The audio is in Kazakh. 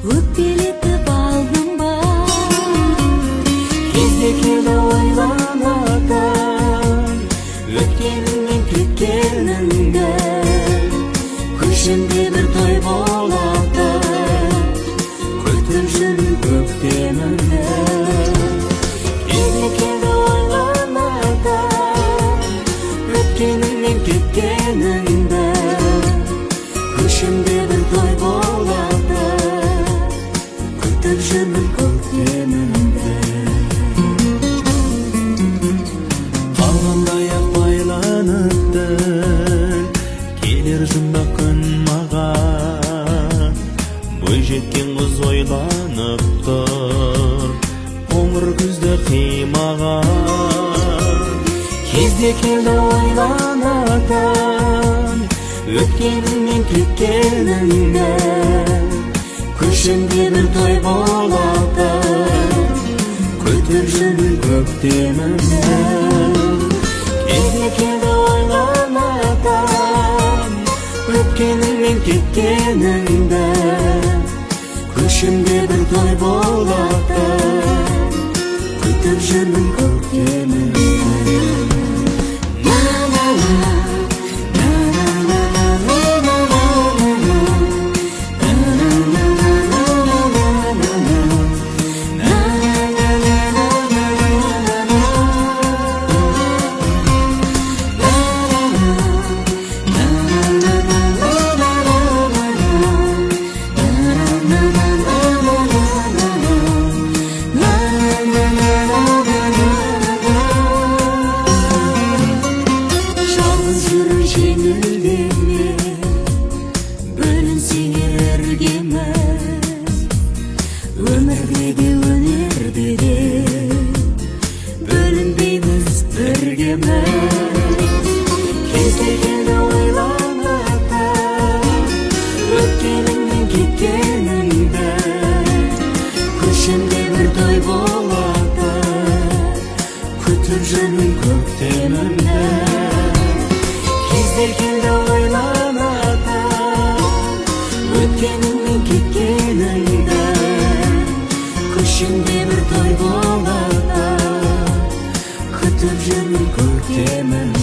өкпелетіп алдым ба кезде келді ойланатын өткеніңнен кеткеніңді көшімде бір той болады күтіп жүрмін көктемімді кезде келді ойланатын өткеніңнен кеткеніңді көшімде бір той болады күтіп жүрмін көктемімді қалғандай-ақ байланыптың келер жұмбақ күн маған бойжеткен қыз ойланып тұр қоңыр күзді қимаған кезде келді ойланатын өткеніңнен кеткеніңді көшімде бір той болады күтіп жүрмін көктемімді кезде келді ойланатын өткеніңнен кеткеніңді көшімде бір той болады күтіп жүрмін көктемімді өмірде де өнерде де бөлінбейміз біргеміз кезде келді ойланатын өткеніңнен кеткеніңді көшімде бір той болады күтіп жүрмін көктемімді кезде келді ойланатын өткеніңнен кеткеніңді көшімде бір той болады күтіп жүрмін көктемімді